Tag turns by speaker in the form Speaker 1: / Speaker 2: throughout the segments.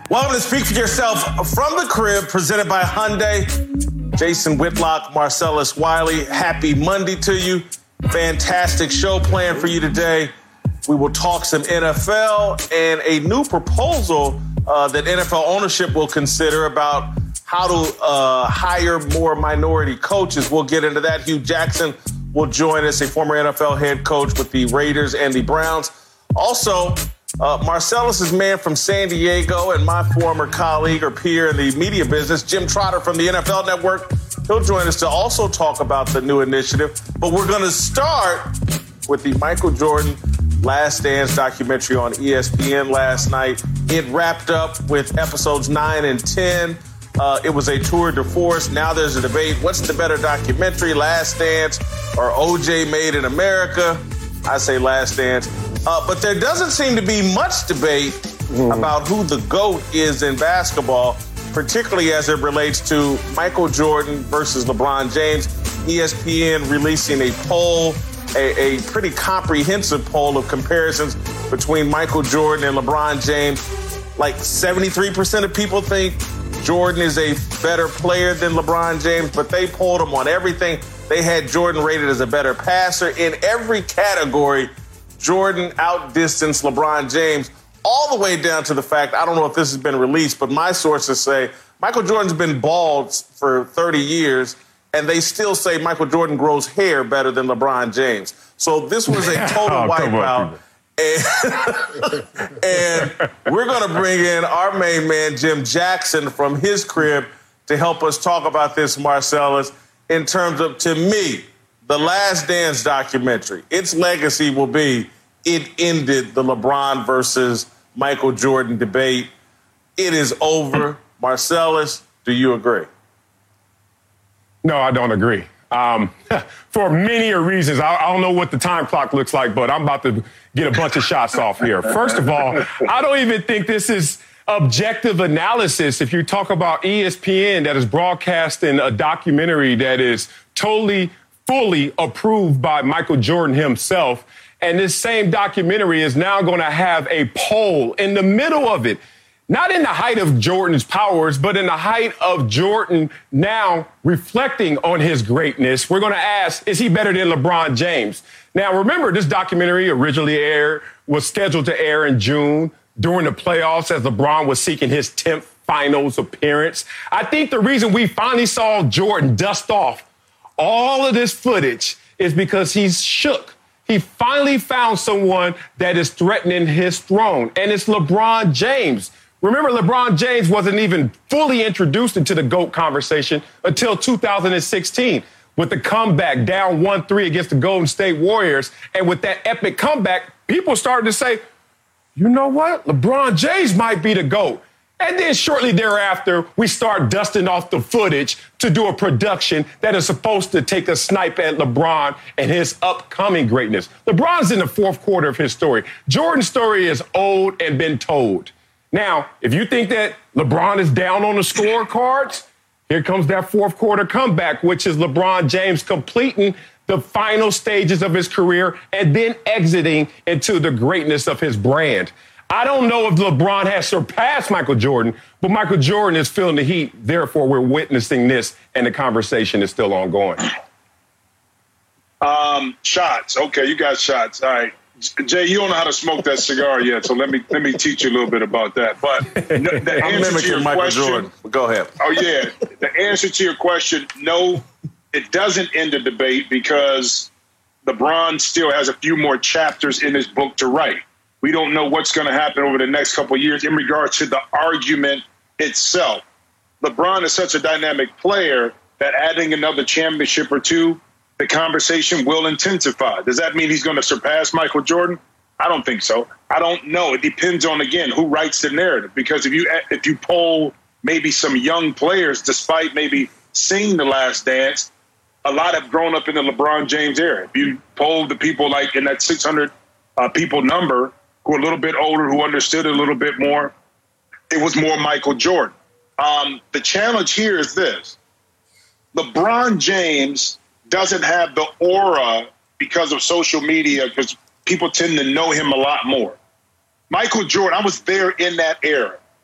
Speaker 1: Welcome to Speak for Yourself from the crib, presented by Hyundai. Jason Whitlock, Marcellus Wiley, happy Monday to you. Fantastic show planned for you today. We will talk some NFL and a new proposal that NFL ownership will consider about how to hire more minority coaches. We'll get into that. Hugh Jackson will join us, a former NFL head coach with the Raiders and the Browns. Also, Marcellus's man from San Diego and my former colleague or peer in the media business, Jim Trotter from the NFL Network. He'll join us to also talk about the new initiative. But we're going to start with the Michael Jordan Last Dance documentary on ESPN last night. It wrapped up with episodes 9 and 10. It was a tour de force. Now there's a debate. What's the better documentary, Last Dance or OJ Made in America? I say Last Dance. But there doesn't seem to be much debate about who the GOAT is in basketball, particularly as it relates to Michael Jordan versus LeBron James. ESPN releasing a poll, a pretty comprehensive poll of comparisons between Michael Jordan and LeBron James. Like 73% of people think Jordan is a better player than LeBron James, but they polled him on everything. They had Jordan rated as a better passer. In every category, Jordan outdistanced LeBron James, all the way down to the fact, I don't know if this has been released, but my sources say Michael Jordan's been bald for 30 years, and they still say Michael Jordan grows hair better than LeBron James. So this was a total wipeout. And we're going to bring in our main man, Jim Jackson, from his crib to help us talk about this, Marcellus, in terms of, to me, the Last Dance documentary. Its legacy will be it ended the LeBron versus Michael Jordan debate. It is over. Marcellus, do you agree?
Speaker 2: No, I don't agree. For many reasons. I don't know what the time clock looks like, but I'm about to get a bunch of shots off here. First of all, I don't even think this is objective analysis. If you talk about ESPN that is broadcasting a documentary that is totally, fully approved by Michael Jordan himself, and this same documentary is now going to have a poll in the middle of it. Not in the height of Jordan's powers, but in the height of Jordan now reflecting on his greatness. We're going to ask, is he better than LeBron James? Now, remember, this documentary originally was scheduled to air in June during the playoffs as LeBron was seeking his 10th finals appearance. I think the reason we finally saw Jordan dust off all of this footage is because he's shook. He finally found someone that is threatening his throne, and it's LeBron James. Remember, LeBron James wasn't even fully introduced into the GOAT conversation until 2016 with the comeback down 1-3 against the Golden State Warriors. And with that epic comeback, people started to say, you know what? LeBron James might be the GOAT. And then shortly thereafter, we start dusting off the footage to do a production that is supposed to take a snipe at LeBron and his upcoming greatness. LeBron's in the fourth quarter of his story. Jordan's story is old and been told. Now, if you think that LeBron is down on the scorecards, here comes that fourth quarter comeback, which is LeBron James completing the final stages of his career and then exiting into the greatness of his brand. I don't know if LeBron has surpassed Michael Jordan, but Michael Jordan is feeling the heat. Therefore, we're witnessing this, and the conversation is still ongoing.
Speaker 3: Shots. Okay, you got shots. All right. Jay, you don't know how to smoke that cigar yet, so let me teach you a little bit about that. But the answer to your question,
Speaker 1: Jordan. Go ahead.
Speaker 3: Oh yeah, the answer to your question, no, it doesn't end the debate because LeBron still has a few more chapters in his book to write. We don't know what's going to happen over the next couple of years in regards to the argument itself. LeBron is such a dynamic player that adding another championship or two, the conversation will intensify. Does that mean he's going to surpass Michael Jordan? I don't think so. I don't know. It depends on, again, who writes the narrative. Because if you poll maybe some young players, despite maybe seeing The Last Dance, a lot have grown up in the LeBron James era. If you poll the people like in that 600 people number who are a little bit older, who understood it a little bit more, it was more Michael Jordan. The challenge here is this. LeBron James doesn't have the aura because of social media, because people tend to know him a lot more. Michael Jordan, I was there in that era.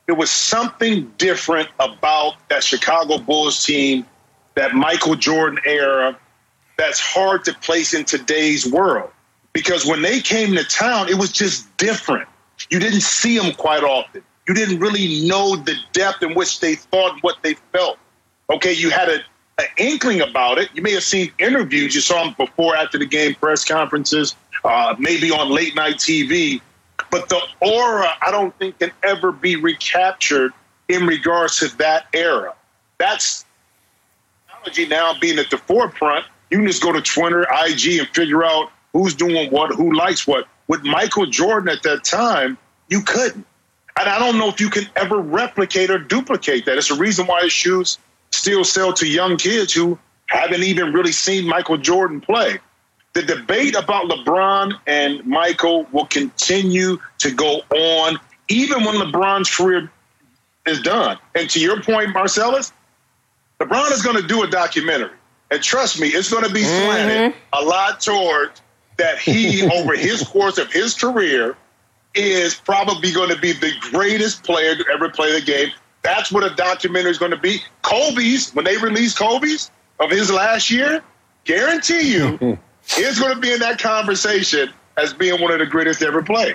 Speaker 3: There was something different about that Chicago Bulls team, that Michael Jordan era, that's hard to place in today's world. Because when they came to town, it was just different. You didn't see them quite often. You didn't really know the depth in which they thought and what they felt. Okay, you had an inkling about it. You may have seen interviews. You saw them before, after the game, press conferences, maybe on late night TV. But the aura, I don't think, can ever be recaptured in regards to that era. That's technology now being at the forefront. You can just go to Twitter, IG, and figure out who's doing what, who likes what. With Michael Jordan at that time, you couldn't. And I don't know if you can ever replicate or duplicate that. It's the reason why his shoes still sell to young kids who haven't even really seen Michael Jordan play. The debate about LeBron and Michael will continue to go on even when LeBron's career is done. And to your point, Marcellus, LeBron is going to do a documentary. And trust me, it's going to be slanted a lot towards that he, over his course of his career, is probably going to be the greatest player to ever play the game. That's what a documentary is going to be. Kobe's, when they release Kobe's of his last year, guarantee you, it's going to be in that conversation as being one of the greatest to ever play.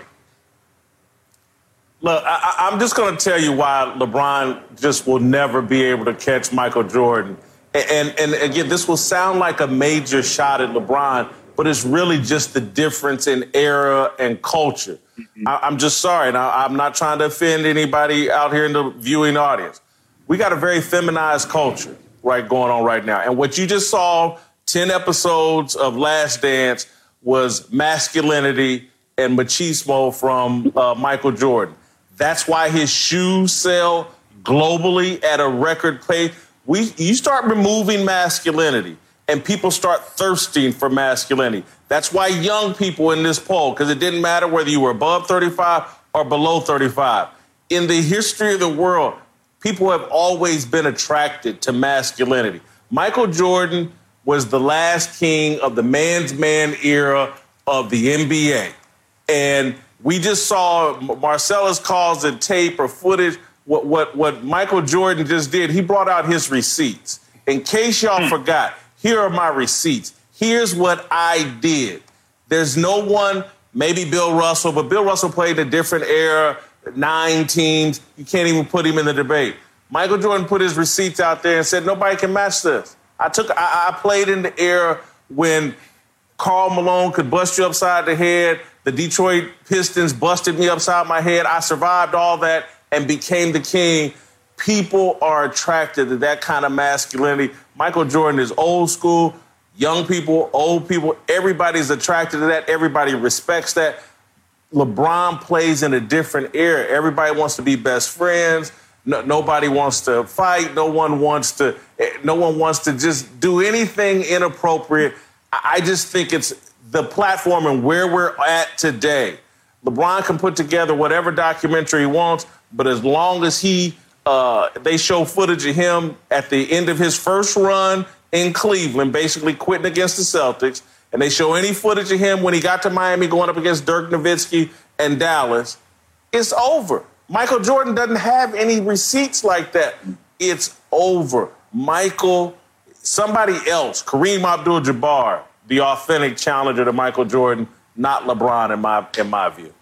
Speaker 1: Look, I'm just going to tell you why LeBron just will never be able to catch Michael Jordan. And again, this will sound like a major shot at LeBron, but it's really just the difference in era and culture. I'm just sorry. Now, I'm not trying to offend anybody out here in the viewing audience. We got a very feminized culture going on right now. And what you just saw, 10 episodes of Last Dance, was masculinity and machismo from Michael Jordan. That's why his shoes sell globally at a record pace. You start removing masculinity, and people start thirsting for masculinity. That's why young people in this poll, because it didn't matter whether you were above 35 or below 35. In the history of the world, people have always been attracted to masculinity. Michael Jordan was the last king of the man's man era of the NBA. And we just saw, Marcellus calls it tape or footage. What Michael Jordan just did, he brought out his receipts. In case y'all forgot, here are my receipts. Here's what I did. There's no one, maybe Bill Russell, but Bill Russell played in a different era, 9 teams. You can't even put him in the debate. Michael Jordan put his receipts out there and said, nobody can match this. I played in the era when Karl Malone could bust you upside the head. The Detroit Pistons busted me upside my head. I survived all that and became the king. People are attracted to that kind of masculinity. Michael Jordan is old school. Young people, old people, everybody's attracted to that. Everybody respects that. LeBron plays in a different era. Everybody wants to be best friends. Nobody wants to fight. No one wants to just do anything inappropriate. I just think it's the platform and where we're at today. LeBron can put together whatever documentary he wants, but as long as they show footage of him at the end of his first run in Cleveland, basically quitting against the Celtics, and they show any footage of him when he got to Miami going up against Dirk Nowitzki and Dallas, it's over. Michael Jordan doesn't have any receipts like that. It's over. Michael, somebody else, Kareem Abdul-Jabbar, the authentic challenger to Michael Jordan, not LeBron in my view.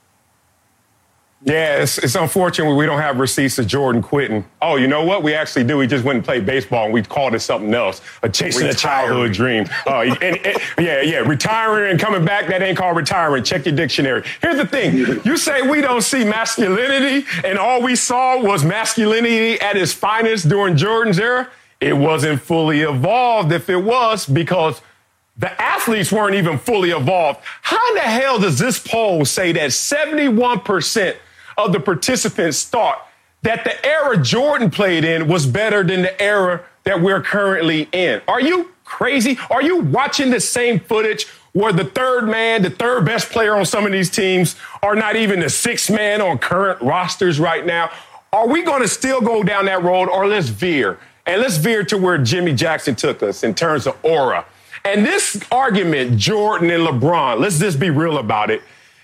Speaker 2: Yeah, it's unfortunate we don't have receipts of Jordan quitting. Oh, you know what? We actually do. We just went and played baseball, and we called it something else, chasing a childhood dream. Retiring and coming back, that ain't called retiring. Check your dictionary. Here's the thing. You say we don't see masculinity, and all we saw was masculinity at its finest during Jordan's era. It wasn't fully evolved if it was, because the athletes weren't even fully evolved. How in the hell does this poll say that 71% of the participants thought that the era Jordan played in was better than the era that we're currently in? Are you crazy? Are you watching the same footage where the third man, the third best player on some of these teams, are not even the sixth man on current rosters right now? Are we going to still go down that road, or let's veer? And let's veer to where Jimmy Jackson took us in terms of aura. And this argument, Jordan and LeBron, let's just be real about it.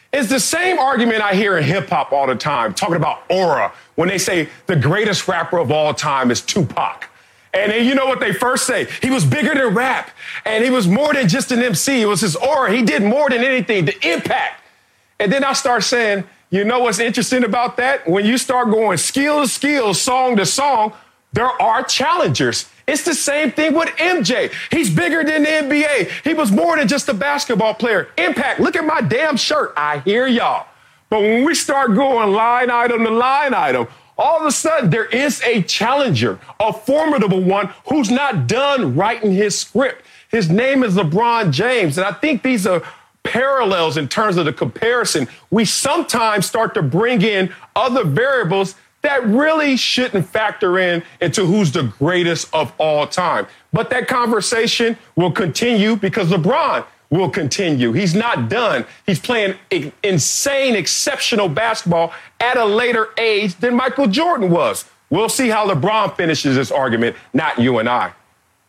Speaker 2: It's the same argument I hear in hip-hop all the time, talking about aura, when they say the greatest rapper of all time is Tupac. And then you know what they first say? He was bigger than rap, and he was more than just an MC. It was his aura. He did more than anything, the impact. And then I start saying, you know what's interesting about that? When you start going skill to skill, song to song, there are challengers. It's the same thing with MJ. He's bigger than the NBA. He was more than just a basketball player. Impact. Look at my damn shirt. I hear y'all. But when we start going line item to line item, all of a sudden there is a challenger, a formidable one who's not done writing his script. His name is LeBron James. And I think these are parallels in terms of the comparison. We sometimes start to bring in other variables that really shouldn't factor into who's the greatest of all time. But that conversation will continue because LeBron will continue. He's not done. He's playing insane, exceptional basketball at a later age than Michael Jordan was. We'll see how LeBron finishes this argument, not you and I.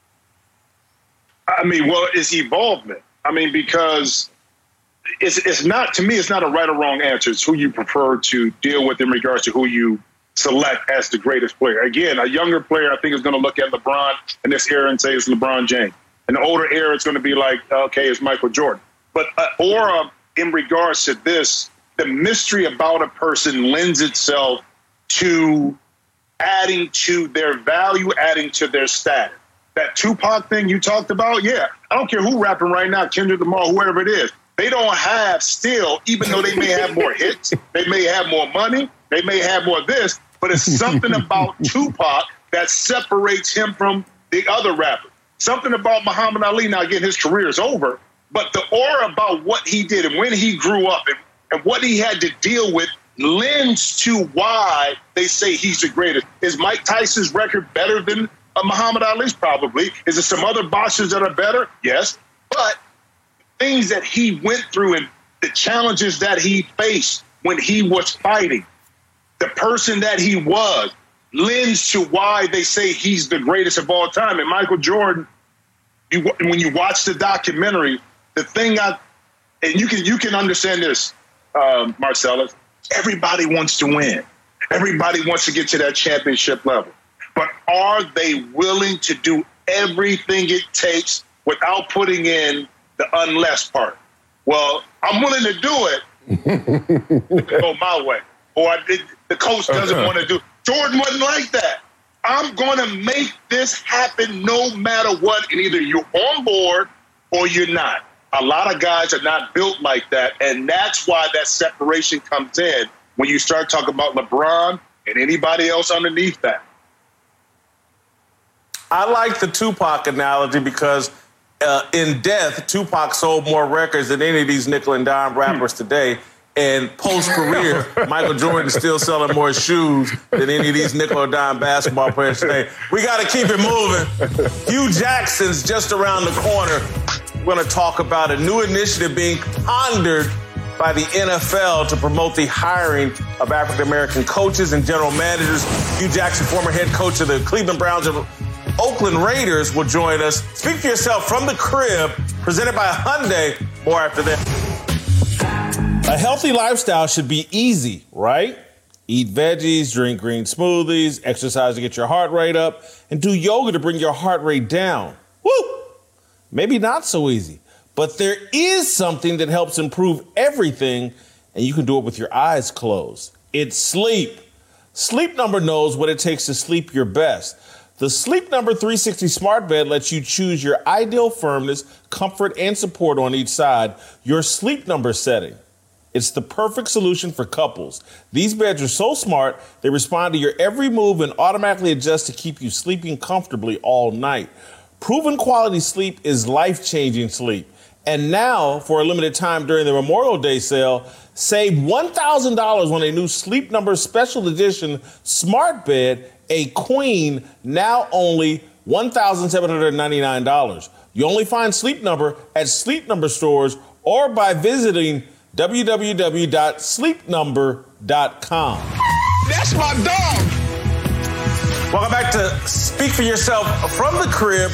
Speaker 3: I mean, well, it's evolvement. I mean, because it's not, to me, it's not a right or wrong answer. It's who you prefer to deal with in regards to who you select as the greatest player. Again, a younger player, I think, is going to look at LeBron in this era and say it's LeBron James. In the older era, it's going to be like, okay, it's Michael Jordan. But aura, in regards to this, the mystery about a person lends itself to adding to their value, adding to their status. That Tupac thing you talked about, yeah, I don't care who rapping right now, Kendrick Lamar, whoever it is, they don't have still, even though they may have more hits, they may have more money, they may have more of this, but it's something about Tupac that separates him from the other rappers. Something about Muhammad Ali, now again, his career is over, but the aura about what he did and when he grew up and what he had to deal with lends to why they say he's the greatest. Is Mike Tyson's record better than Muhammad Ali's? Probably. Is there some other boxers that are better? Yes. But things that he went through and the challenges that he faced when he was fighting, the person that he was, lends to why they say he's the greatest of all time. And Michael Jordan, when you watch the documentary, the thing and you can understand this, Marcellus, everybody wants to win. Everybody wants to get to that championship level. But are they willing to do everything it takes without putting in the unless part? Well, I'm willing to do it to go my way. Or the coach doesn't want to do it. Jordan wasn't like that. I'm going to make this happen no matter what, and either you're on board or you're not. A lot of guys are not built like that, and that's why that separation comes in when you start talking about LeBron and anybody else underneath that.
Speaker 1: I like the Tupac analogy because in death, Tupac sold more records than any of these nickel and dime rappers today. And post-career, Michael Jordan is still selling more shoes than any of these nickel or dime basketball players today. We got to keep it moving. Hugh Jackson's just around the corner. We're going to talk about a new initiative being pondered by the NFL to promote the hiring of African-American coaches and general managers. Hugh Jackson, former head coach of the Cleveland Browns and Oakland Raiders, will join us. Speak for yourself from the crib, presented by Hyundai. More after that. A healthy lifestyle should be easy, right? Eat veggies, drink green smoothies, exercise to get your heart rate up, and do yoga to bring your heart rate down. Woo! Maybe not so easy, but there is something that helps improve everything, and you can do it with your eyes closed. It's sleep. Sleep Number knows what it takes to sleep your best. The Sleep Number 360 smart bed lets you choose your ideal firmness, comfort, and support on each side, your Sleep Number setting. It's the perfect solution for couples. These beds are so smart, they respond to your every move and automatically adjust to keep you sleeping comfortably all night. Proven quality sleep is life-changing sleep. And now, for a limited time during the Memorial Day sale, save $1,000 on a new Sleep Number special edition smart bed, a queen, now only $1,799. You only find Sleep Number at Sleep Number stores or by visiting www.sleepnumber.com.
Speaker 2: That's my dog.
Speaker 1: Welcome back to Speak for Yourself from the crib.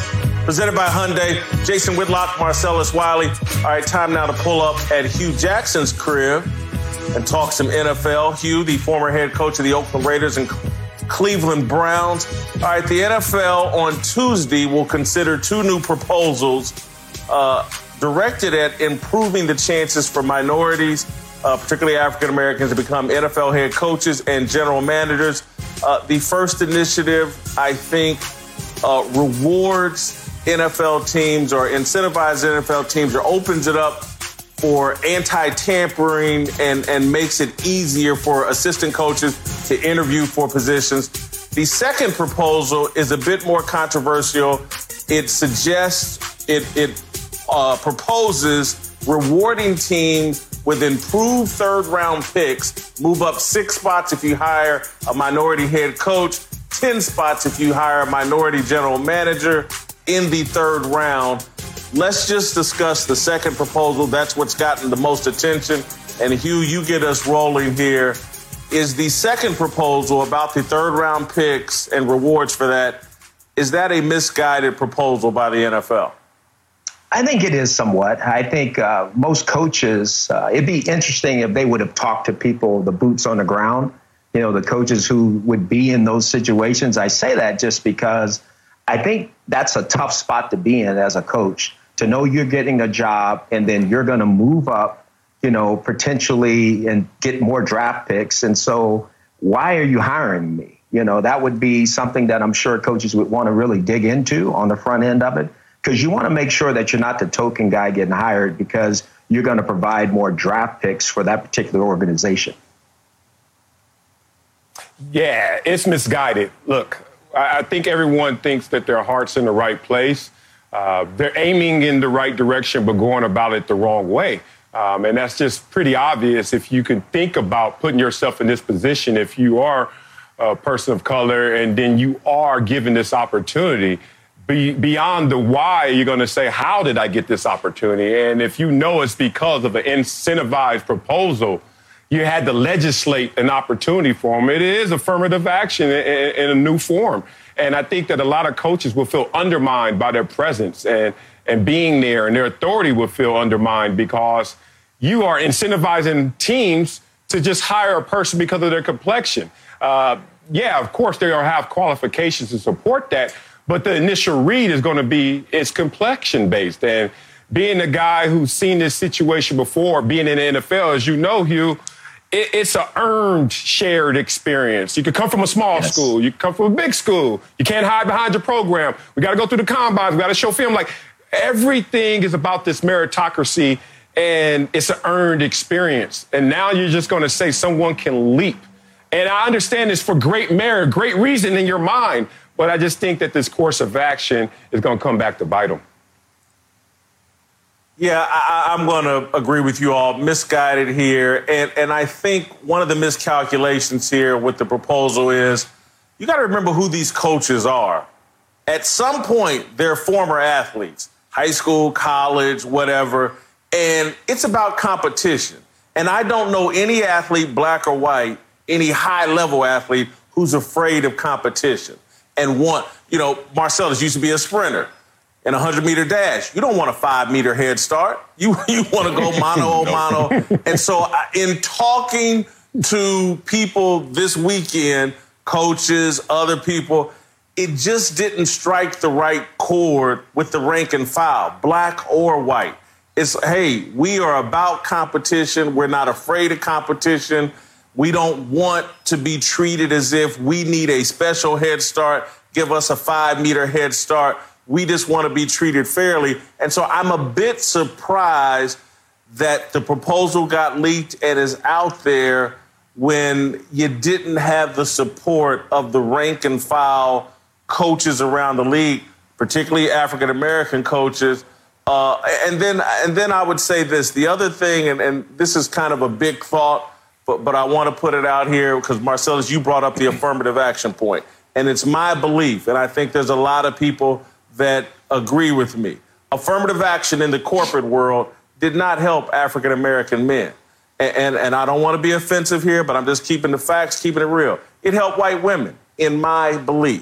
Speaker 1: presented by Hyundai. Jason Whitlock, Marcellus Wiley. All right, time now to pull up at Hugh Jackson's crib and talk some NFL. Hugh, the former head coach of the Oakland Raiders and Cleveland Browns. All right, the NFL on Tuesday will consider two new proposals directed at improving the chances for minorities, particularly African Americans, to become NFL head coaches and general managers. The first initiative, I think, rewards NFL teams or incentivizes NFL teams or opens it up for anti-tampering and makes it easier for assistant coaches to interview for positions. The second proposal is a bit more controversial. It suggests, it proposes rewarding teams with improved third-round picks, move up 6 spots if you hire a minority head coach, 10 spots if you hire a minority general manager in the third round. Let's just discuss the second proposal. That's what's gotten the most attention. And Hugh, you get us rolling here. Is the second proposal about the third-round picks and rewards for that, is that a misguided proposal by the NFL?
Speaker 4: I think it is somewhat. I think most coaches, it'd be interesting if they would have talked to people, the boots on the ground, you know, the coaches who would be in those situations. I say that just because I think that's a tough spot to be in as a coach, to know you're getting a job and then you're going to move up, you know, potentially and get more draft picks. And so why are you hiring me? You know, that would be something that I'm sure coaches would want to really dig into on the front end of it. Because you want to make sure that you're not the token guy getting hired because you're going to provide more draft picks for that particular organization.
Speaker 2: Yeah, it's misguided. Look, I think everyone thinks that their heart's in the right place. They're aiming in the right direction, but going about it the wrong way. And that's just pretty obvious if you can think about putting yourself in this position, if you are a person of color and then you are given this opportunity. Beyond the why, you're going to say, how did I get this opportunity? And if you know it's because of an incentivized proposal, you had to legislate an opportunity for them. It is affirmative action in a new form. And I think that a lot of coaches will feel undermined by their presence and being there, and their authority will feel undermined because you are incentivizing teams to just hire a person because of their complexion. Yeah, of course, they'll have qualifications to support that. But the initial read is going to be it's complexion-based. And being a guy who's seen this situation before, being in the NFL, as you know, Hugh, it's an earned, shared experience. You could come from a small school. You can come from a big school. You can't hide behind your program. We got to go through the combines. We got to show film. Like, everything is about this meritocracy, and it's an earned experience. And now you're just going to say someone can leap. And I understand this for great merit, great reason in your mind. But I just think that this course of action is going to come back to bite them.
Speaker 1: Yeah, I'm going to agree with you all. Misguided here. And I think one of the miscalculations here with the proposal is you got to remember who these coaches are. At some point, they're former athletes, high school, college, whatever. And it's about competition. And I don't know any athlete, black or white, any high-level athlete who's afraid of competition. And Marcellus used to be a sprinter in a 100-meter dash. You don't want a 5-meter head start. You want to go mano. And so in talking to people this weekend, coaches, other people, it just didn't strike the right chord with the rank and file, black or white. It's, hey, we are about competition. We're not afraid of competition. We don't want to be treated as if we need a special head start, give us a 5-meter head start. We just want to be treated fairly. And so I'm a bit surprised that the proposal got leaked and is out there when you didn't have the support of the rank and file coaches around the league, particularly African-American coaches. And then I would say this, the other thing, and this is kind of a big thought, but I want to put it out here because, Marcellus, you brought up the affirmative action point. And it's my belief, and I think there's a lot of people that agree with me. Affirmative action in the corporate world did not help African-American men. And I don't want to be offensive here, but I'm just keeping the facts, keeping it real. It helped white women, in my belief.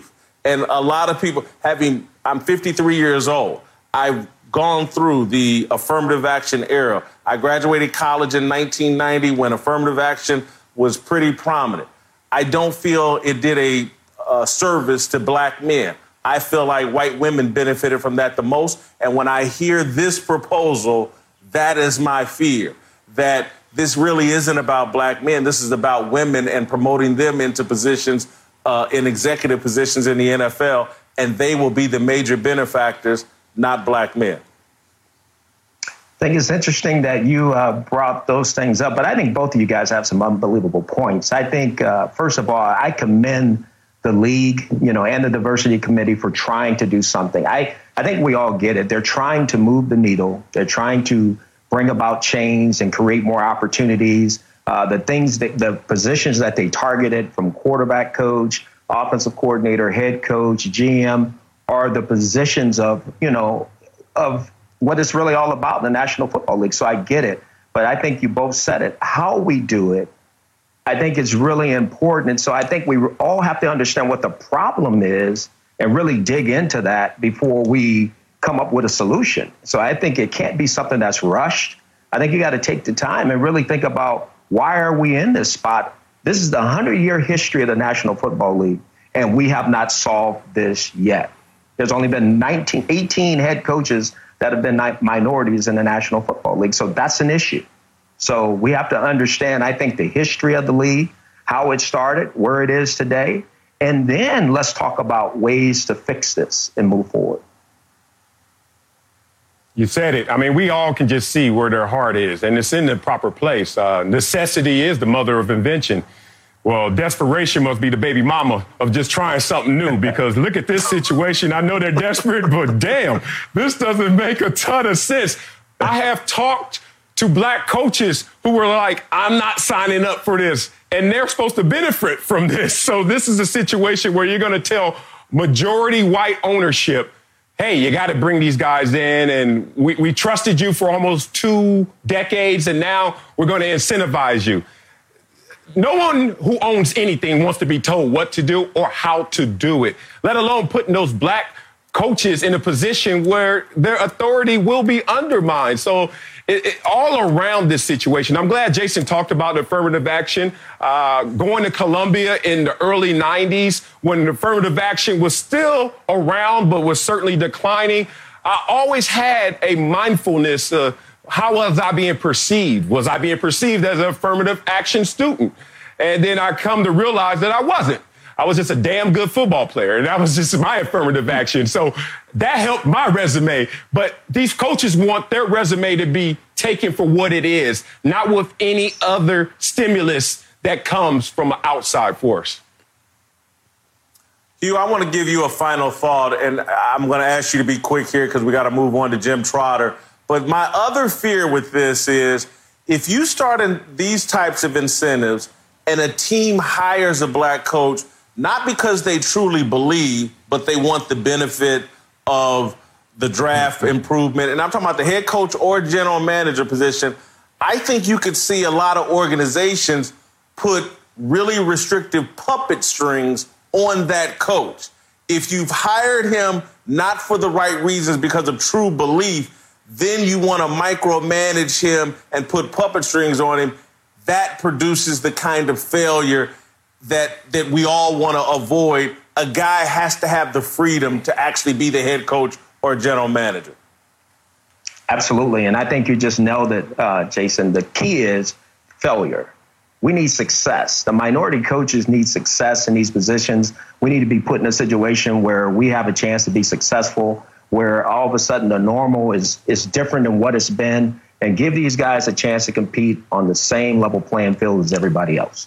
Speaker 1: And a lot of people I'm 53 years old. I've gone through the affirmative action era. I graduated college in 1990 when affirmative action was pretty prominent. I don't feel it did a service to black men. I feel like white women benefited from that the most. And when I hear this proposal, that is my fear, that this really isn't about black men. This is about women and promoting them into positions, in executive positions in the NFL, and they will be the major benefactors, not black men.
Speaker 4: I think it's interesting that you brought those things up, but I think both of you guys have some unbelievable points. I think, first of all, I commend the league, and the diversity committee for trying to do something. I think we all get it. They're trying to move the needle. They're trying to bring about change and create more opportunities. The positions that they targeted, from quarterback coach, offensive coordinator, head coach, GM, are the positions of what it's really all about in the National Football League. So I get it. But I think you both said it. How we do it, I think it's really important. And so I think we all have to understand what the problem is and really dig into that before we come up with a solution. So I think it can't be something that's rushed. I think you got to take the time and really think about, why are we in this spot? This is the 100-year history of the National Football League, and we have not solved this yet. There's only been 18 head coaches that have been minorities in the National Football League. So that's an issue. So we have to understand, I think, the history of the league, how it started, where it is today, and then let's talk about ways to fix this and move forward.
Speaker 2: You said it. I mean, we all can just see where their heart is, and it's in the proper place. Necessity is the mother of invention. Well, desperation must be the baby mama of just trying something new, because look at this situation. I know they're desperate, but damn, this doesn't make a ton of sense. I have talked to black coaches who were like, I'm not signing up for this, and they're supposed to benefit from this. So this is a situation where you're going to tell majority white ownership, hey, you got to bring these guys in, and we trusted you for almost 2 decades, and now we're going to incentivize you. No one who owns anything wants to be told what to do or how to do it, let alone putting those black coaches in a position where their authority will be undermined. So all around this situation, I'm glad Jason talked about affirmative action. Going to Columbia in the early 90s, when affirmative action was still around but was certainly declining, I always had a mindfulness of, how was I being perceived? Was I being perceived as an affirmative action student? And then I come to realize that I wasn't. I was just a damn good football player, and that was just my affirmative action. So that helped my resume. But these coaches want their resume to be taken for what it is, not with any other stimulus that comes from an outside force.
Speaker 1: Hugh, I want to give you a final thought, and I'm going to ask you to be quick here because we got to move on to Jim Trotter. But my other fear with this is, if you start in these types of incentives and a team hires a black coach, not because they truly believe, but they want the benefit of the draft improvement, and I'm talking about the head coach or general manager position, I think you could see a lot of organizations put really restrictive puppet strings on that coach. If you've hired him not for the right reasons because of true belief, then you want to micromanage him and put puppet strings on him. That produces the kind of failure that we all want to avoid. A guy has to have the freedom to actually be the head coach or general manager.
Speaker 4: Absolutely. And I think you just nailed it, Jason. The key is failure. We need success. The minority coaches need success in these positions. We need to be put in a situation where we have a chance to be successful, where all of a sudden the normal is different than what it's been, and give these guys a chance to compete on the same level playing field as everybody else.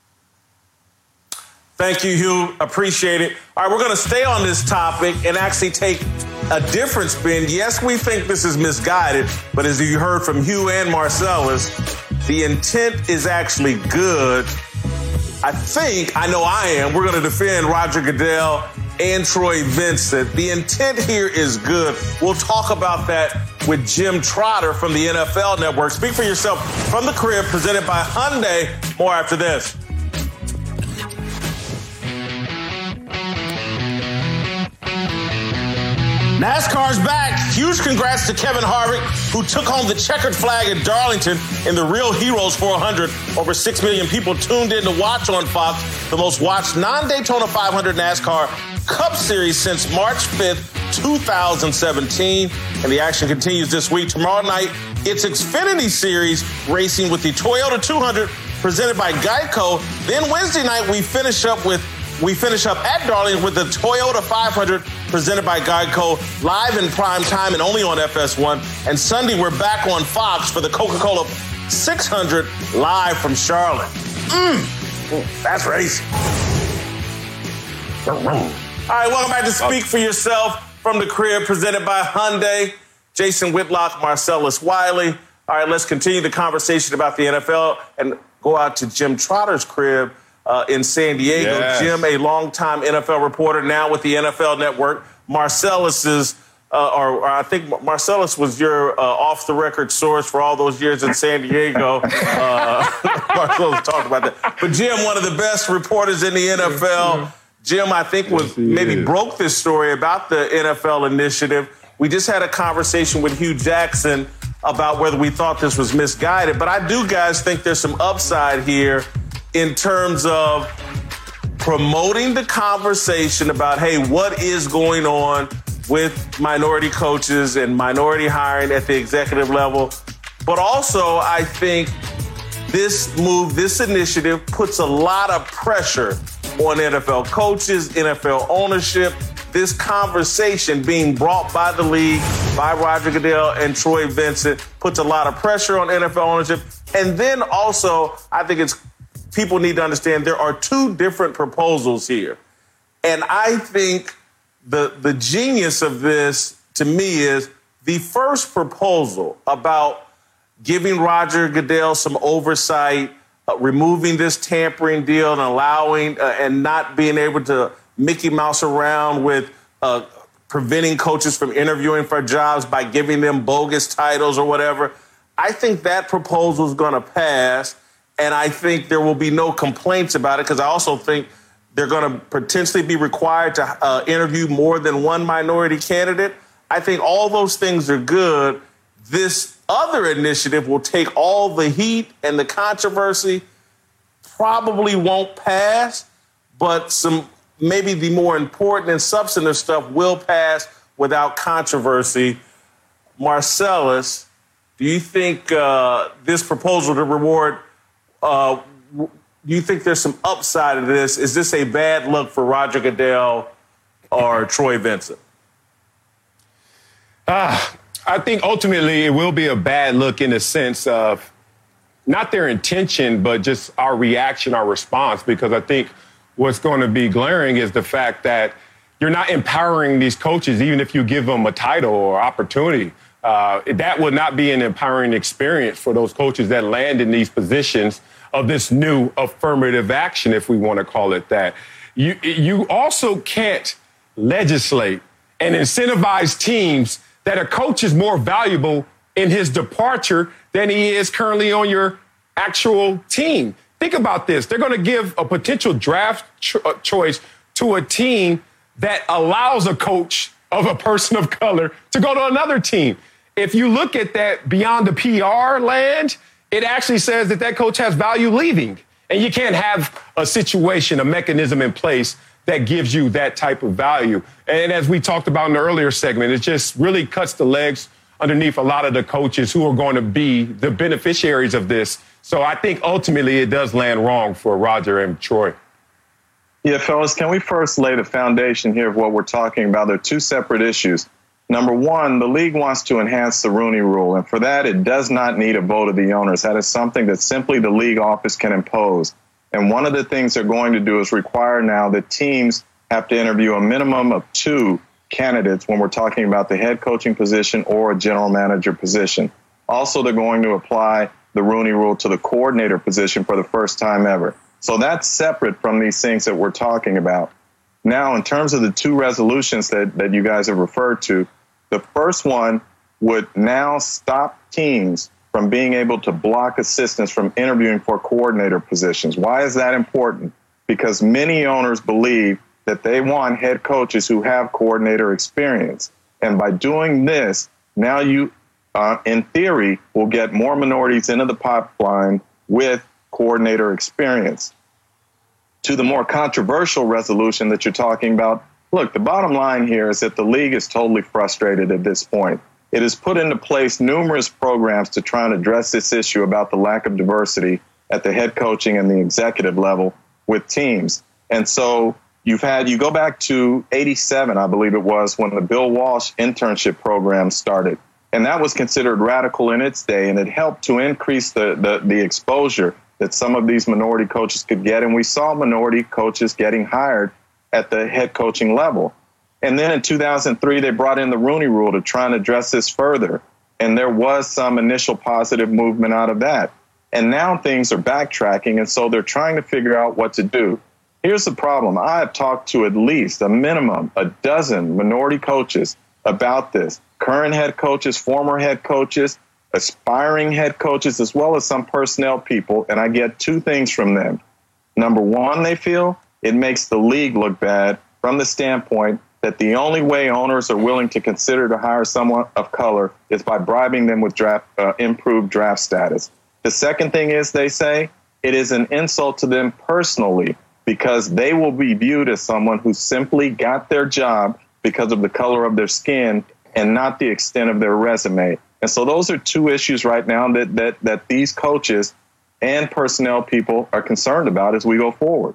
Speaker 1: Thank you, Hugh. Appreciate it. All right, we're going to stay on this topic and actually take a different spin. Yes, we think this is misguided, but as you heard from Hugh and Marcellus, the intent is actually good. I know I am. We're going to defend Roger Goodell and Troy Vincent. The intent here is good. We'll talk about that with Jim Trotter from the NFL Network. Speak for yourself from the crib, presented by Hyundai. More after this. NASCAR's back. Huge congrats to Kevin Harvick, who took home the checkered flag at Darlington in the Real Heroes 400. Over 6 million people tuned in to watch on Fox, the most watched non-Daytona 500 NASCAR Cup Series since March 5th, 2017. And the action continues this week. Tomorrow night, it's Xfinity Series racing with the Toyota 200 presented by Geico. Then Wednesday night, we finish up at Darlington with the Toyota 500 presented by Geico, live in prime time and only on FS1. And Sunday, we're back on Fox for the Coca-Cola 600 live from Charlotte. That's racing. All right, welcome back to Speak for Yourself from the Crib, presented by Hyundai. Jason Whitlock, Marcellus Wiley. All right, let's continue the conversation about the NFL and go out to Jim Trotter's crib in San Diego. Yes. Jim, a longtime NFL reporter, now with the NFL Network. Marcellus I think Marcellus was your off-the-record source for all those years in San Diego. Marcellus talked about that. But Jim, one of the best reporters in the NFL. Jim, I think, broke this story about the NFL initiative. We just had a conversation with Hugh Jackson about whether we thought this was misguided. But I do, guys, think there's some upside here in terms of promoting the conversation about, hey, what is going on with minority coaches and minority hiring at the executive level. But also, I think this initiative puts a lot of pressure on NFL coaches, NFL ownership. This conversation being brought by the league, by Roger Goodell and Troy Vincent, puts a lot of pressure on NFL ownership. And then also, I think people need to understand there are two different proposals here. And I think the genius of this, to me, is the first proposal about giving Roger Goodell some oversight, removing this tampering deal and allowing and not being able to Mickey Mouse around with preventing coaches from interviewing for jobs by giving them bogus titles or whatever. I think that proposal is going to pass, and I think there will be no complaints about it because I also think they're going to potentially be required to interview more than one minority candidate. I think all those things are good. This other initiative will take all the heat and the controversy, probably won't pass, but maybe the more important and substantive stuff will pass without controversy. Marcellus, do you think this proposal to reward, do you think there's some upside to this? Is this a bad look for Roger Goodell or Troy Vincent?
Speaker 2: I think ultimately it will be a bad look in the sense of not their intention, but just our reaction, our response, because I think what's going to be glaring is the fact that you're not empowering these coaches, even if you give them a title or opportunity. That would not be an empowering experience for those coaches that land in these positions of this new affirmative action, if we want to call it that. You also can't legislate and incentivize teams that a coach is more valuable in his departure than he is currently on your actual team. Think about this. They're going to give a potential draft choice to a team that allows a coach of a person of color to go to another team. If you look at that beyond the PR land, it actually says that coach has value leaving. And you can't have a situation, a mechanism in place that gives you that type of value. And as we talked about in the earlier segment, it just really cuts the legs underneath a lot of the coaches who are going to be the beneficiaries of this. So I think ultimately it does land wrong for Roger and Troy.
Speaker 5: Yeah, fellas, can we first lay the foundation here of what we're talking about? They're two separate issues. Number one, the league wants to enhance the Rooney Rule, and for that, it does not need a vote of the owners. That is something that simply the league office can impose. And one of the things they're going to do is require now that teams have to interview a minimum of 2 candidates when we're talking about the head coaching position or a general manager position. Also, they're going to apply the Rooney Rule to the coordinator position for the first time ever. So that's separate from these things that we're talking about. Now, in terms of the 2 resolutions that you guys have referred to, the first one would now stop teams from being able to block assistants from interviewing for coordinator positions. Why is that important? Because many owners believe that they want head coaches who have coordinator experience. And by doing this, now you, in theory, will get more minorities into the pipeline with coordinator experience. To the more controversial resolution that you're talking about, look, the bottom line here is that the league is totally frustrated at this point. It has put into place numerous programs to try and address this issue about the lack of diversity at the head coaching and the executive level with teams. And so you go back to 87, I believe it was, when the Bill Walsh internship program started. And that was considered radical in its day, and it helped to increase the exposure that some of these minority coaches could get. And we saw minority coaches getting hired at the head coaching level. And then in 2003, they brought in the Rooney Rule to try and address this further. And there was some initial positive movement out of that. And now things are backtracking, and so they're trying to figure out what to do. Here's the problem. I have talked to at least a minimum a dozen minority coaches about this. Current head coaches, former head coaches, aspiring head coaches, as well as some personnel people. And I get two things from them. Number one, they feel it makes the league look bad from the standpoint that the only way owners are willing to consider to hire someone of color is by bribing them with improved draft status. The second thing is, they say, it is an insult to them personally because they will be viewed as someone who simply got their job because of the color of their skin and not the extent of their resume. And so those are two issues right now that these coaches and personnel people are concerned about as we go forward.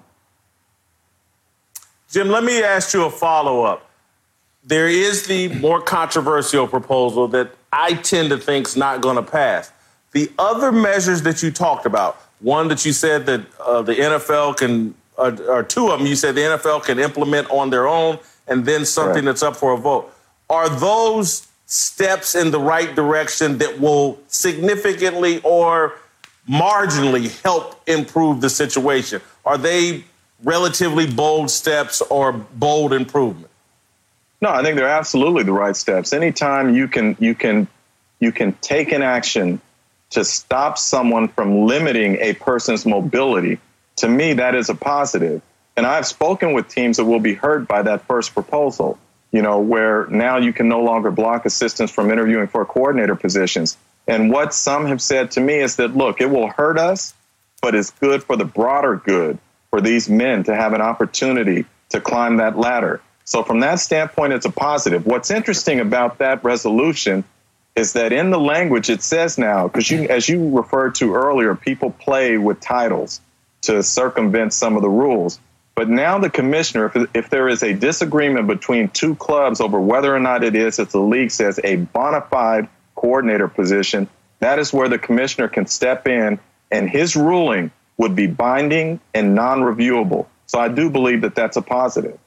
Speaker 1: Jim, let me ask you a follow-up. There is the more controversial proposal that I tend to think is not going to pass. The other measures that you talked about, one that you said that the NFL can, or two of them, you said the NFL can implement on their own, and then something that's up for a vote. Are those steps in the right direction that will significantly or marginally help improve the situation? Are they relatively bold steps or bold improvement?
Speaker 5: No, I think they're absolutely the right steps. Anytime you can take an action to stop someone from limiting a person's mobility, to me, that is a positive. And I've spoken with teams that will be hurt by that first proposal, where now you can no longer block assistants from interviewing for coordinator positions. And what some have said to me is that, look, it will hurt us, but it's good for the broader good for these men to have an opportunity to climb that ladder. So from that standpoint, it's a positive. What's interesting about that resolution is that in the language it says now, because as you referred to earlier, people play with titles to circumvent some of the rules. But now the commissioner, if there is a disagreement between two clubs over whether or not it is, as the league says, a bona fide coordinator position, that is where the commissioner can step in, and his ruling would be binding and non-reviewable. So I do believe that that's a positive.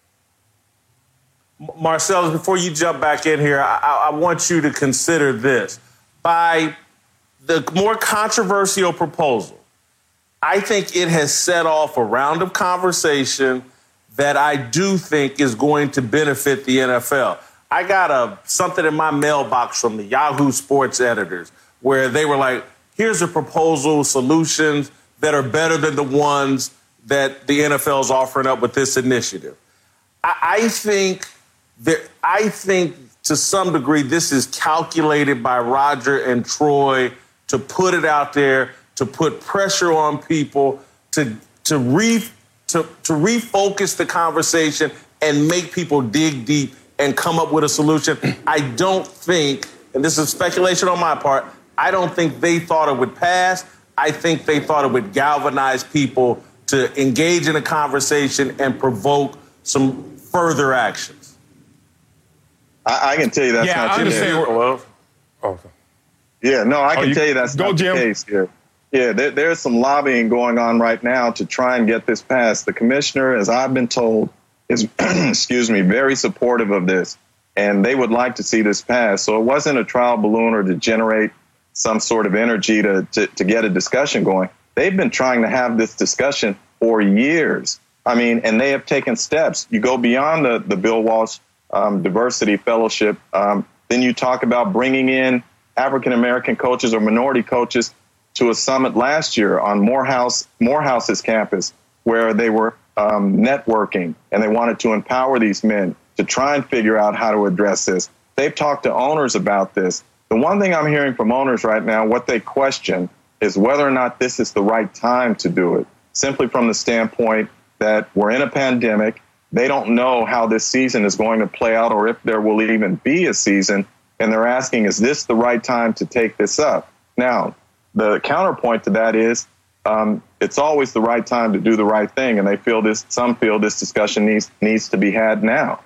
Speaker 1: Marcellus, before you jump back in here, I want you to consider this. By the more controversial proposal, I think it has set off a round of conversation that I do think is going to benefit the NFL. I got something in my mailbox from the Yahoo Sports editors where they were like, here's a proposal, solutions that are better than the ones that the NFL is offering up with this initiative. I think to some degree this is calculated by Roger and Troy to put it out there, to put pressure on people, to refocus the conversation and make people dig deep and come up with a solution. I don't think, and this is speculation on my part, I don't think they thought it would pass. I think they thought it would galvanize people to engage in a conversation and provoke some further actions.
Speaker 5: I can tell you that's not the case. I can tell you that's not the case here. Yeah, there's some lobbying going on right now to try and get this passed. The commissioner, as I've been told, is, very supportive of this, and they would like to see this passed. So it wasn't a trial balloon or to generate some sort of energy to get a discussion going. They've been trying to have this discussion for years. I mean, and they have taken steps. You go beyond the Bill Walsh Diversity Fellowship. Then you talk about bringing in African-American coaches or minority coaches to a summit last year on Morehouse's campus, where they were networking and they wanted to empower these men to try and figure out how to address this. they've talked to owners about this. The one thing I'm hearing from owners right now, what they question is whether or not this is the right time to do it, simply from the standpoint that we're in a pandemic. They don't know how this season is going to play out or if there will even be a season. And they're asking, is this the right time to take this up? Now, the counterpoint to that is it's always the right time to do the right thing. And some feel this discussion needs to be had now.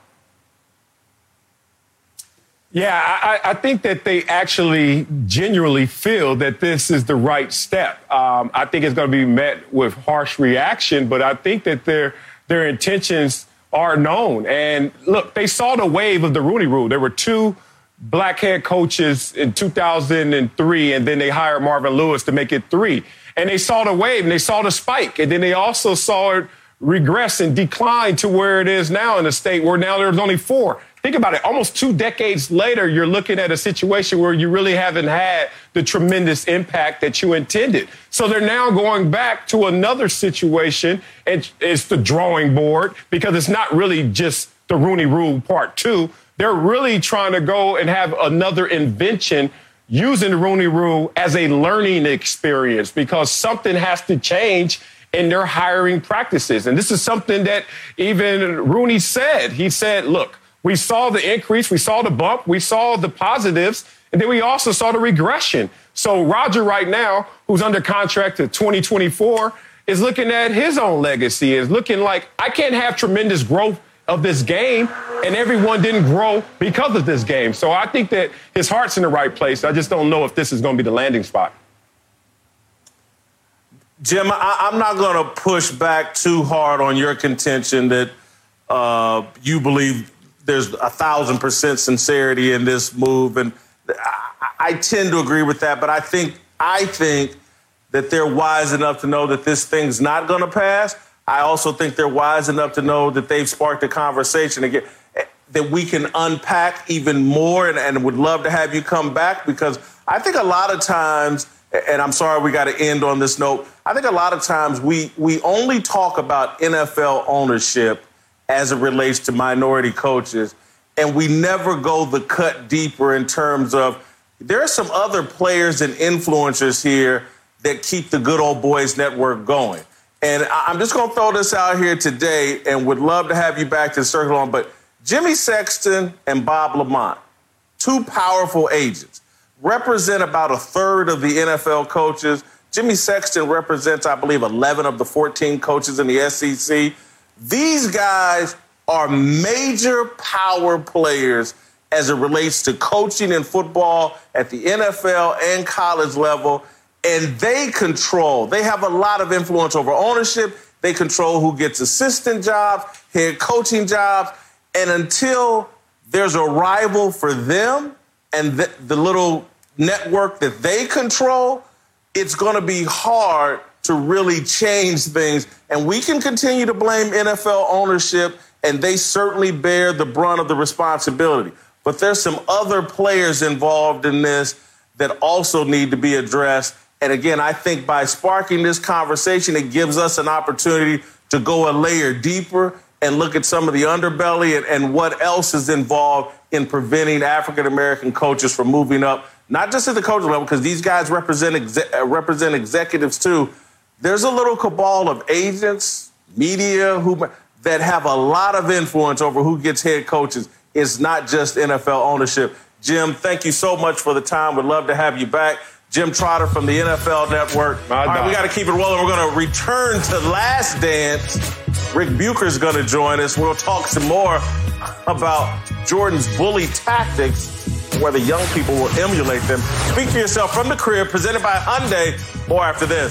Speaker 2: Yeah, I think that they actually genuinely feel that this is the right step. I think it's going to be met with harsh reaction, but I think that their intentions are known. And look, they saw the wave of the Rooney Rule. There were 2 black head coaches in 2003, and then they hired Marvin Lewis to make it 3. And they saw the wave and they saw the spike. And then they also saw it regress and decline to where it is now in the state where now there's only 4. Think about it. Almost 2 decades later, you're looking at a situation where you really haven't had the tremendous impact that you intended. So they're now going back to another situation, and it's the drawing board, because it's not really just the Rooney Rule Part 2. They're really trying to go and have another invention using the Rooney Rule as a learning experience, because something has to change in their hiring practices. And this is something that even Rooney said. He said, look, we saw the increase, we saw the bump, we saw the positives, and then we also saw the regression. So Roger right now, who's under contract to 2024, is looking at his own legacy, is looking like, I can't have tremendous growth of this game, and everyone didn't grow because of this game. So I think that his heart's in the right place. I just don't know if this is going to be the landing spot.
Speaker 1: Jim, I'm not going to push back too hard on your contention that you believe there's 1,000% sincerity in this move. And I tend to agree with that, but I think that they're wise enough to know that this thing's not going to pass. I also think they're wise enough to know that they've sparked a conversation again that we can unpack even more, and would love to have you come back, because I think a lot of times, and I'm sorry we got to end on this note, I think a lot of times we only talk about NFL ownership as it relates to minority coaches, and we never go the cut deeper in terms of there are some other players and influencers here that keep the good old boys network going. And I'm just going to throw this out here today and would love to have you back to circle on. But Jimmy Sexton and Bob Lamont, 2 powerful agents, represent about 1/3 of the NFL coaches. Jimmy Sexton represents, I believe, 11 of the 14 coaches in the SEC. These guys are major power players as it relates to coaching in football at the NFL and college level. And they have a lot of influence over ownership. They control who gets assistant jobs, head coaching jobs. And until there's a rival for them and the little network that they control, it's going to be hard to really change things. And we can continue to blame NFL ownership, and they certainly bear the brunt of the responsibility. But there's some other players involved in this that also need to be addressed. And again, I think by sparking this conversation, it gives us an opportunity to go a layer deeper and look at some of the underbelly and what else is involved in preventing African-American coaches from moving up, not just at the coaching level, because these guys represent executives too. There's a little cabal of agents, media, that have a lot of influence over who gets head coaches. It's not just NFL ownership. Jim, thank you so much for the time. We'd love to have you back. Jim Trotter from the NFL Network. All right, we got to keep it rolling. We're going to return to Last Dance. Rick Bucher's going to join us. We'll talk some more about Jordan's bully tactics, whether young people will emulate them. Speak for yourself from the crib, presented by Hyundai. More after this.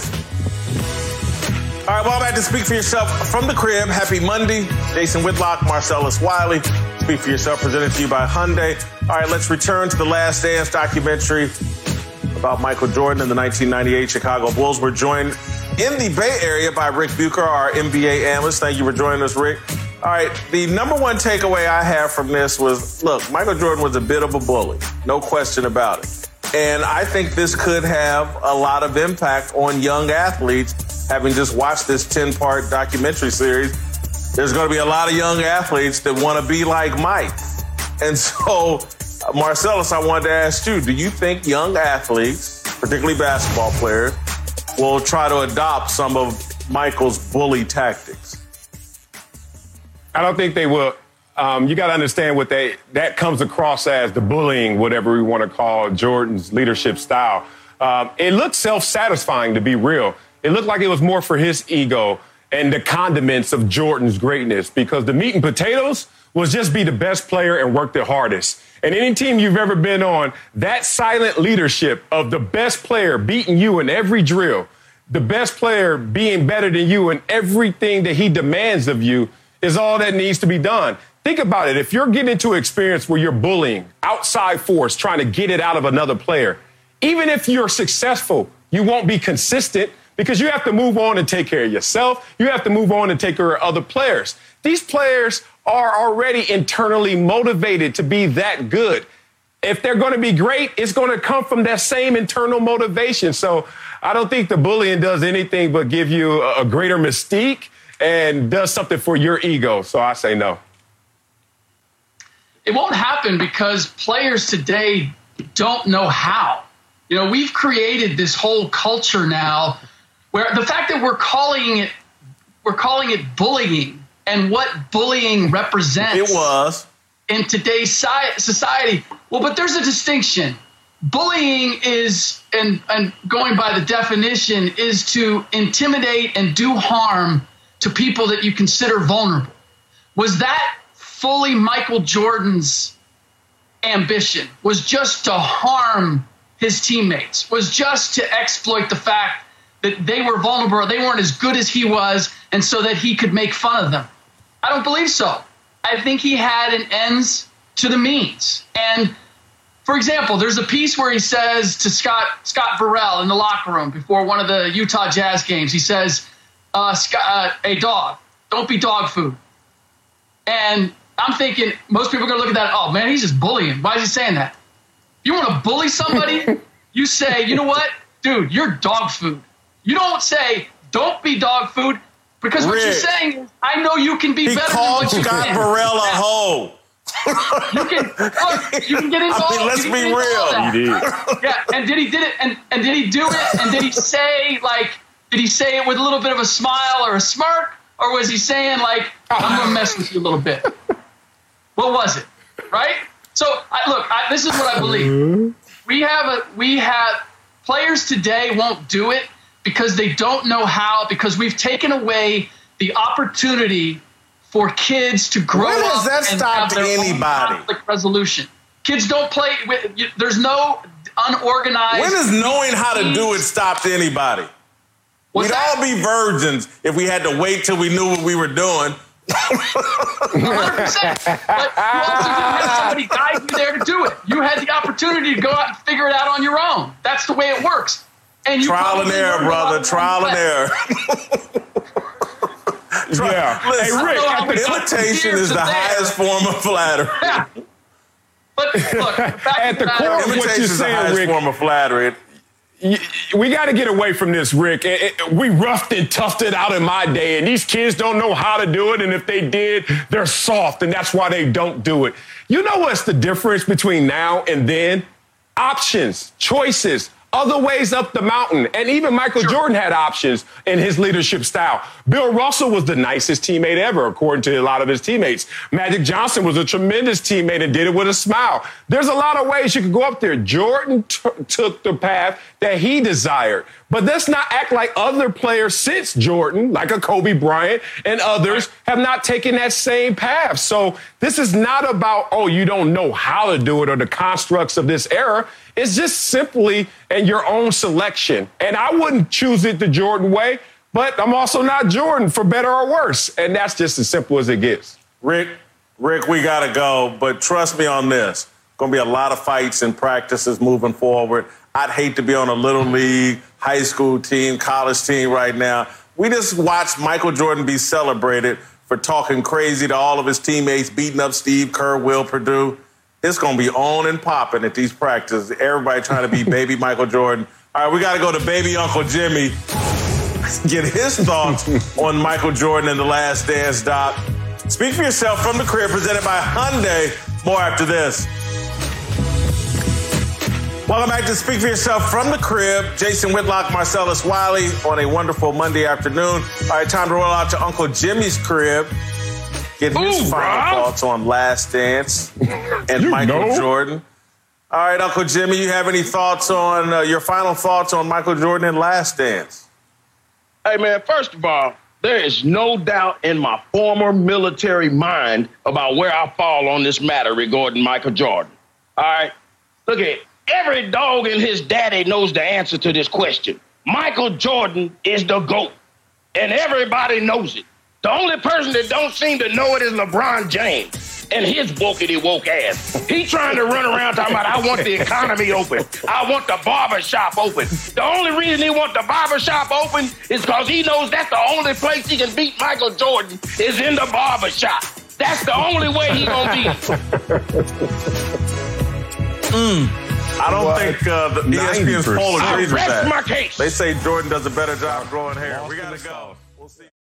Speaker 1: All right, well, back to Speak for Yourself from the crib. Happy Monday. Jason Whitlock, Marcellus Wiley. Speak for Yourself, presented to you by Hyundai. All right, let's return to the Last Dance documentary about Michael Jordan and the 1998 Chicago Bulls. We're joined in the Bay Area by Rick Bucher, our NBA analyst. Thank you for joining us, Rick. All right, the number one takeaway I have from this was, look, Michael Jordan was a bit of a bully. No question about it. And I think this could have a lot of impact on young athletes. Having just watched this 10-part documentary series, there's going to be a lot of young athletes that want to be like Mike. And so Marcellus, I wanted to ask you, do you think young athletes, particularly basketball players, will try to adopt some of Michael's bully tactics?
Speaker 2: I don't think they will. You got to understand what that comes across as, the bullying, whatever we want to call Jordan's leadership style. It looked self-satisfying, to be real. It looked like it was more for his ego and the condiments of Jordan's greatness, because the meat and potatoes was just be the best player and work the hardest. And any team you've ever been on, that silent leadership of the best player beating you in every drill, the best player being better than you in everything that he demands of you, is all that needs to be done. Think about it. If you're getting into an experience where you're bullying, outside force, trying to get it out of another player, even if you're successful, you won't be consistent, because you have to move on and take care of yourself. You have to move on and take care of other players. These players are already internally motivated to be that good. If they're going to be great, it's going to come from that same internal motivation. So I don't think the bullying does anything but give you a greater mystique and does something for your ego. So I say no.
Speaker 6: It won't happen because players today don't know how. You know, we've created this whole culture now where the fact that we're calling it bullying and what bullying represents in today's society. Well, but there's a distinction. Bullying is, and going by the definition, is to intimidate and do harm to people that you consider vulnerable. Was that fully Michael Jordan's ambition? Was just to harm his teammates? Was just to exploit the fact that they were vulnerable, or they weren't as good as he was, and so that he could make fun of them? I don't believe so. I think he had an ends to the means. And for example, there's a piece where he says to Scott Burrell in the locker room before one of the Utah Jazz games, he says, "Hey, dog, don't be dog food." And I'm thinking most people are going to look at that, oh, man, he's just bullying. Why is he saying that? You want to bully somebody? You say, you know what? Dude, you're dog food. You don't say, don't be dog food, because what you're saying is, I know you can be better than what you
Speaker 1: Scott Burrell a hoe.
Speaker 6: You can get into all that.
Speaker 1: Let's be real.
Speaker 2: He did.
Speaker 6: Yeah, and did he do it? And did he do it? And did he say it with a little bit of a smile or a smirk? Or was he saying, like, I'm going to mess with you a little bit? What was it? Right? So, this is what I believe. We have players today won't do it because they don't know how, because we've taken away the opportunity for kids to grow up
Speaker 1: that
Speaker 6: and
Speaker 1: stop
Speaker 6: have their
Speaker 1: anybody?
Speaker 6: own conflict resolution. Kids don't play with, there's no unorganized.
Speaker 1: When does knowing how to do it stop to anybody? We'd all be virgins if we had to wait till we knew what we were doing.
Speaker 6: 100%. But you also didn't have somebody guide you there to do it. You had the opportunity to go out and figure it out on your own. That's the way it works. And you
Speaker 1: trial and error, brother. Trial and error.
Speaker 2: Yeah.
Speaker 1: Listen,
Speaker 2: hey, Rick,
Speaker 1: imitation is the highest form of flattery.
Speaker 6: Yeah. But look,
Speaker 2: at the core of what you're saying, Rick,
Speaker 1: form of flattery.
Speaker 2: We got to get away from this, Rick. We roughed and toughed it out in my day, and these kids don't know how to do it, and if they did, they're soft, and that's why they don't do it. You know what's the difference between now and then? Options, choices, other ways up the mountain. And even Michael Jordan had options in his leadership style. Bill Russell was the nicest teammate ever, according to a lot of his teammates. Magic Johnson was a tremendous teammate and did it with a smile. There's a lot of ways you could go up there. Jordan took the path that he desired. But let's not act like other players since Jordan, like a Kobe Bryant and others, have not taken that same path. So this is not about, oh, you don't know how to do it or the constructs of this era. It's just simply in your own selection. And I wouldn't choose it the Jordan way, but I'm also not Jordan, for better or worse. And that's just as simple as it gets.
Speaker 1: Rick, we got to go, but trust me on this. Going to be a lot of fights and practices moving forward. I'd hate to be on a little league, high school team, college team right now. We just watched Michael Jordan be celebrated for talking crazy to all of his teammates, beating up Steve Kerr, Will Perdue. It's going to be on and popping at these practices. Everybody trying to be baby Michael Jordan. All right, we got to go to baby Uncle Jimmy, get his thoughts on Michael Jordan and The Last Dance, Doc. Speak for yourself from the crib, presented by Hyundai. More after this. Welcome back to Speak for Yourself from the crib. Jason Whitlock, Marcellus Wiley on a wonderful Monday afternoon. All right, time to roll out to Uncle Jimmy's crib. Get his final thoughts on Last Dance and Michael Jordan. All right, Uncle Jimmy, you have any thoughts on your final thoughts on Michael Jordan and Last Dance?
Speaker 7: Hey, man, first of all, there is no doubt in my former military mind about where I fall on this matter regarding Michael Jordan. All right? Look at every dog and his daddy knows the answer to this question. Michael Jordan is the GOAT, and everybody knows it. The only person that don't seem to know it is LeBron James and his woke ass. He trying to run around talking about, I want the economy open. I want the barbershop open. The only reason he want the barbershop open is because he knows that's the only place he can beat Michael Jordan is in the barbershop. That's the only way he gonna beat him.
Speaker 1: I don't think the ESPN's poll agrees with that.
Speaker 7: Rest my case.
Speaker 1: They say Jordan does a better job growing hair. We got to go. We'll see.